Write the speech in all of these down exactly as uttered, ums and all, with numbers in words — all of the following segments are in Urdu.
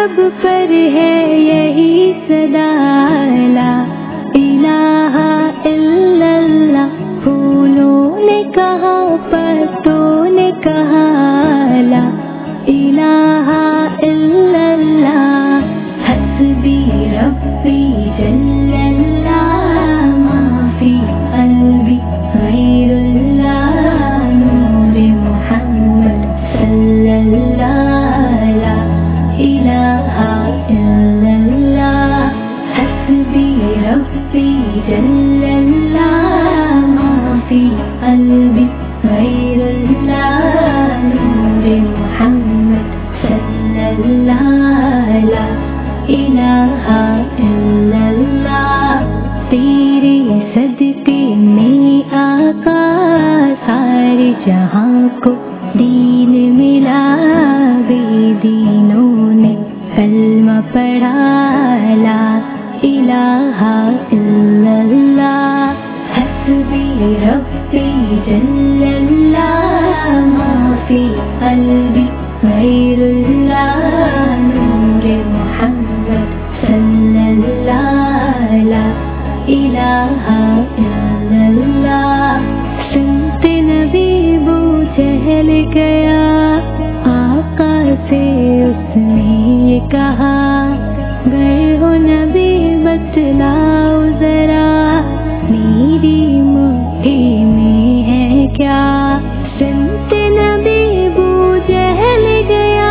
لب پر ہے یہی صدا لا الہ الا اللہ. پھولوں نے کہا پتوں نے کہا لا الہ الا اللہ. حسبی ربی جل اللہ ما فی قلبی غیر اللہ. نور محمد صلی اللہ لا الہ الا اللہ. حسبی ربی جل اللہ ما فی قلبی غیر اللہ. نور محمد صلی اللہ لا الہ الا اللہ. تیرے صدقے میں آقا سارے جہاں کو دین ملا. بے دینوں نے کلمہ پڑھا لا الہ الا اللہ. حسبی ربی جل اللہ ما فی قلبی غیر اللہ. نور محمد صلی اللہ لا الہ الا اللہ. سنت نبی بو چہل گیا آقا سے اس نے یہ کہا گئے ہو نبی بتلاؤ ذرا میری مٹھی میں ہے کیا. سنت نبی بو چہل گیا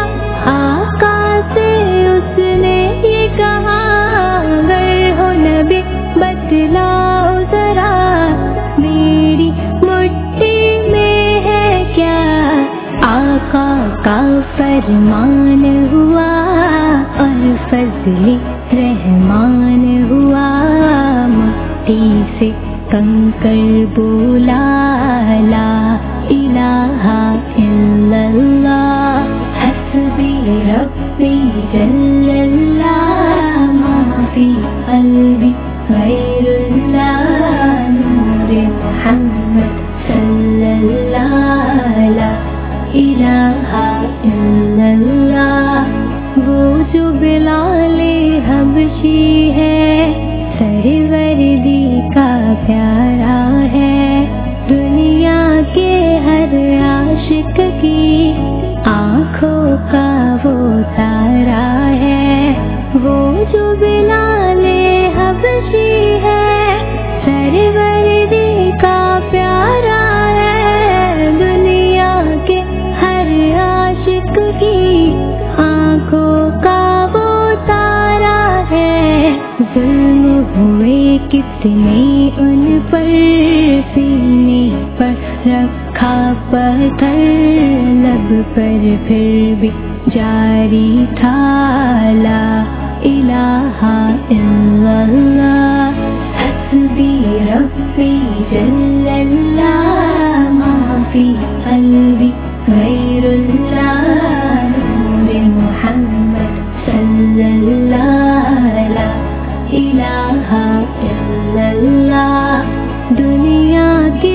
آقا سے اس نے یہ کہا گئے ہو نبی بتلاؤ ذرا میری مٹھی میں ہے کیا. آقا کا فرمان ہوا اور فضل رحمان ہوا. مٹی سے کنکر بولا لا الہ الا اللہ. حسبی ربی جل اللہ ما فی قلبی غیر اللہ. نور محمد صلی اللہ لا الہ الا اللہ. وہ جو بلال حبشی ہے سروردی کا پیارا ہے. دنیا کے ہر عاشق کی آنکھوں کا وہ تارا ہے. وہ جو بلال حبشی ہے سروردی کا پیارا ہے. دنیا کے ہر عاشق کی آنکھوں کا وہ تارا ہے. ظلم ہوئے کتنے ان پر سینے پر رکھا پتھر. لب پر پھر بھی جاری تھا لا الہ الا اللہ. حسبی ربی جل اللہ ما فی قلبی غیر اللہ. نور محمد صلی اللہ لا الہ الا اللہ. دنیا کے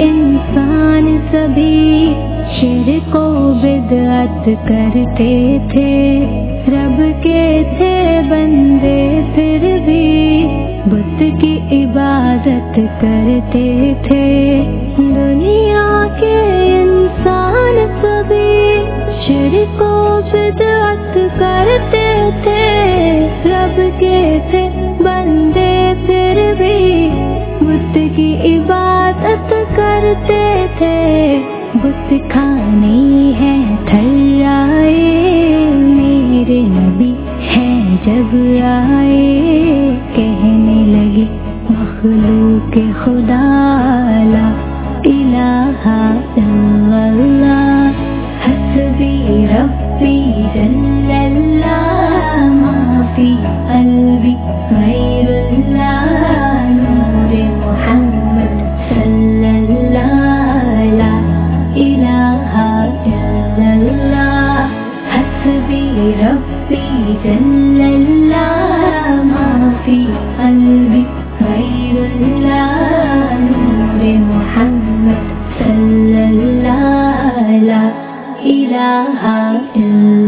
انسان سبھی شرک و بدعت کرتے تھے. رب کے تھے بندے پھر بھی بت کی عبادت کرتے تھے. دنیا کے انسان سبھی شرک و بدعت کرتے تھے. رب کے تھے بندے پھر بھی بت کی عبادت کرتے تھے. بت کھانے ہیں تھرائے میرے نبی ہیں جب آئے. کہنے لگے مخلوق خدا لا الہ الا اللہ. حسبی ربی جل اللہ ما فی قلبی غیر اللہ. نور محمد صلی اللہ لا الہ الا اللہ. حسبی ربی جل اللہ ما فی قلبی غیر اللہ. نور محمد صلی اللہ لا الہ الا